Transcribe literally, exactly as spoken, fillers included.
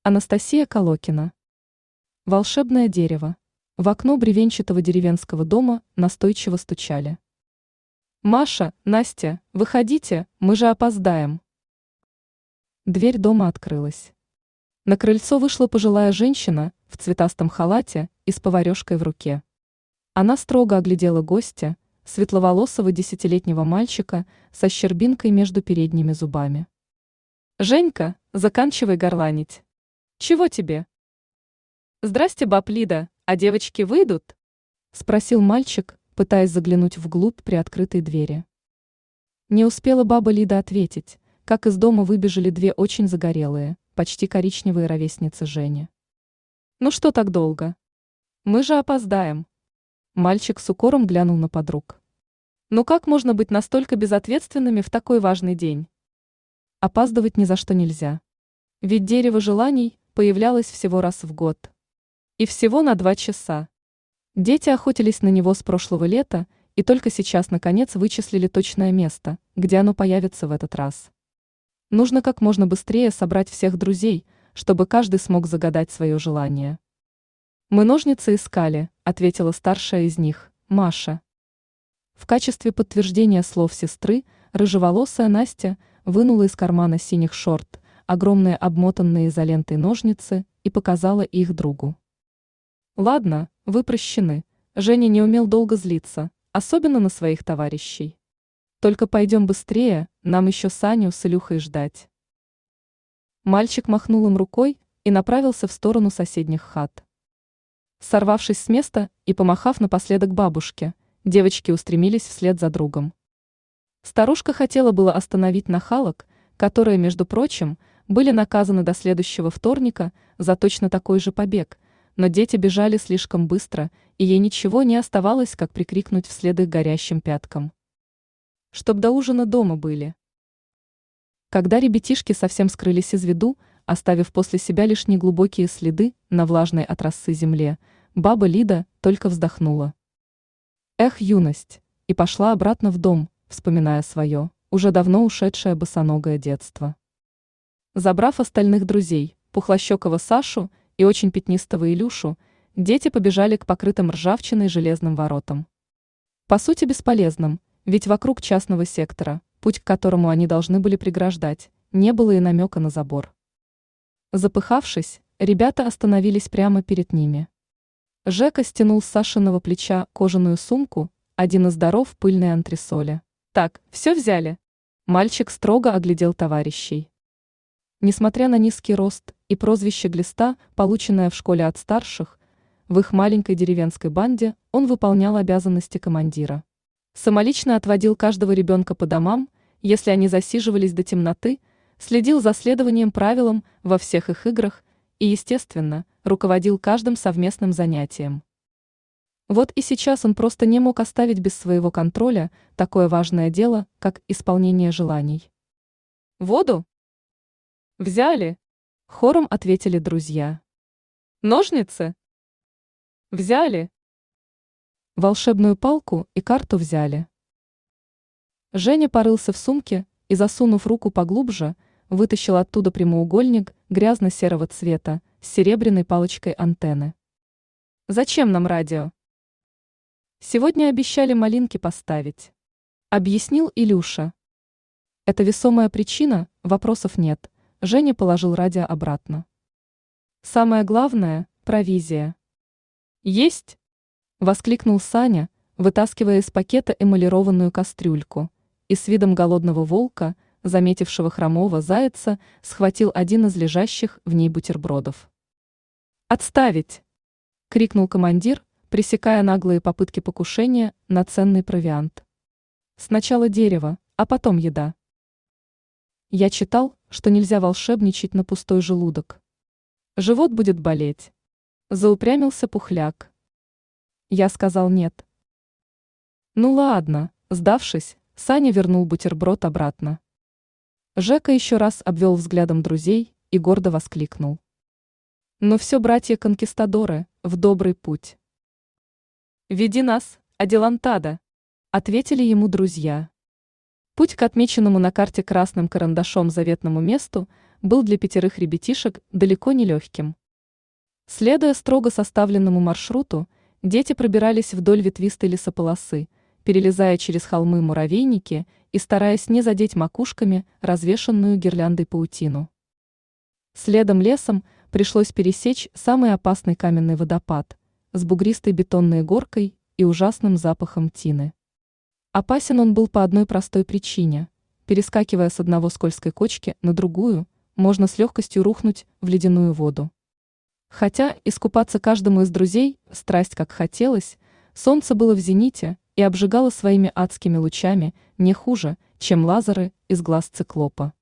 Анастасия Колокина. Волшебное дерево. В окно бревенчатого деревенского дома настойчиво стучали. «Маша, Настя, выходите, мы же опоздаем». Дверь дома открылась. На крыльцо вышла пожилая женщина в цветастом халате и с поварешкой в руке. Она строго оглядела гостя, светловолосого десятилетнего мальчика со щербинкой между передними зубами. «Женька, заканчивай горланить. Чего тебе?» «Здрасте, баб Лида, а девочки выйдут?» – спросил мальчик, пытаясь заглянуть вглубь приоткрытой двери. Не успела баба Лида ответить, как из дома выбежали две очень загорелые, почти коричневые ровесницы Жени. «Ну что так долго? Мы же опоздаем». Мальчик с укором глянул на подруг. «Ну как можно быть настолько безответственными в такой важный день?» Опаздывать ни за что нельзя. Ведь дерево желаний появлялось всего раз в год. И всего на два часа. Дети охотились на него с прошлого лета и только сейчас наконец вычислили точное место, где оно появится в этот раз. Нужно как можно быстрее собрать всех друзей, чтобы каждый смог загадать свое желание. «Мы ножницы искали», — ответила старшая из них, Маша. В качестве подтверждения слов сестры рыжеволосая Настя вынула из кармана синих шорт огромные обмотанные изолентой ножницы и показала их другу. «Ладно, вы прощены», Женя не умел долго злиться, особенно на своих товарищей. «Только пойдем быстрее, нам еще Саню с Илюхой ждать». Мальчик махнул им рукой и направился в сторону соседних хат. Сорвавшись с места и помахав напоследок бабушке, девочки устремились вслед за другом. Старушка хотела было остановить нахалок, которые, между прочим, были наказаны до следующего вторника за точно такой же побег, но дети бежали слишком быстро, и ей ничего не оставалось, как прикрикнуть вслед их горящим пяткам. «Чтоб до ужина дома были». Когда ребятишки совсем скрылись из виду, оставив после себя лишь неглубокие следы на влажной от росы земле, баба Лида только вздохнула. «Эх, юность!» и пошла обратно в дом, вспоминая свое, уже давно ушедшее босоногое детство. Забрав остальных друзей, пухлощекого Сашу и очень пятнистого Илюшу, дети побежали к покрытым ржавчиной железным воротам. По сути бесполезным, ведь вокруг частного сектора, путь к которому они должны были преграждать, не было и намека на забор. Запыхавшись, ребята остановились прямо перед ними. Жека стянул с Сашиного плеча кожаную сумку, один из даров пыльной антресоли. «Так, все взяли?» Мальчик строго оглядел товарищей. Несмотря на низкий рост и прозвище Глиста, полученное в школе от старших, в их маленькой деревенской банде он выполнял обязанности командира. Самолично отводил каждого ребенка по домам, если они засиживались до темноты, следил за следованием правилам во всех их играх и, естественно, руководил каждым совместным занятием. Вот и сейчас он просто не мог оставить без своего контроля такое важное дело, как исполнение желаний. «Воду?» «Взяли», — хором ответили друзья. «Ножницы?» «Взяли». Волшебную палку и карту взяли. Женя порылся в сумке и, засунув руку поглубже, вытащил оттуда прямоугольник грязно-серого цвета с серебряной палочкой антенны. «Зачем нам радио?» «Сегодня обещали малинки поставить», — объяснил Илюша. «Это весомая причина, вопросов нет», — Женя положил радио обратно. «Самое главное — провизия». «Есть!» — воскликнул Саня, вытаскивая из пакета эмалированную кастрюльку, и с видом голодного волка, заметившего хромого зайца, схватил один из лежащих в ней бутербродов. «Отставить!» — крикнул командир, пресекая наглые попытки покушения на ценный провиант. «Сначала дерево, а потом еда». Я читал, что нельзя волшебничать на пустой желудок. Живот будет болеть. Заупрямился Пухляк. Я сказал нет. Ну ладно, сдавшись, Саня вернул бутерброд обратно. Жека еще раз обвел взглядом друзей и гордо воскликнул. «Ну все, братья-конкистадоры, в добрый путь». «Веди нас, Аделантада», — ответили ему друзья. Путь к отмеченному на карте красным карандашом заветному месту был для пятерых ребятишек далеко не легким. Следуя строго составленному маршруту, дети пробирались вдоль ветвистой лесополосы, перелезая через холмы муравейники и стараясь не задеть макушками развешанную гирляндой паутину. Следом лесом пришлось пересечь самый опасный каменный водопад с бугристой бетонной горкой и ужасным запахом тины. Опасен он был по одной простой причине. Перескакивая с одного скользкой кочки на другую, можно с легкостью рухнуть в ледяную воду. Хотя искупаться каждому из друзей страсть как хотелось, солнце было в зените и обжигало своими адскими лучами не хуже, чем лазеры из глаз циклопа.